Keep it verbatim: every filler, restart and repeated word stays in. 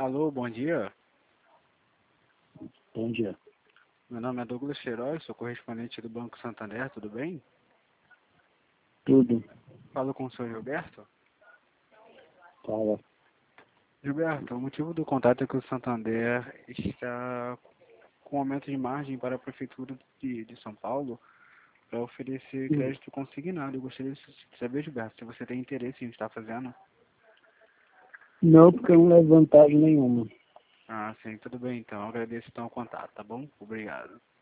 Alô, bom dia. Bom dia. Meu nome é Douglas Queiroz, sou correspondente do Banco Santander, tudo bem? Tudo. Falo com o senhor Gilberto. Fala. Gilberto, o motivo do contato é que o Santander está com aumento de margem para a Prefeitura de, de São Paulo para oferecer Hum. crédito consignado. Eu gostaria de saber, Gilberto, se você tem interesse em estar fazendo. Não, porque eu não levo vantagem nenhuma. Ah, sim, tudo bem então. Eu agradeço então o contato, tá bom? Obrigado.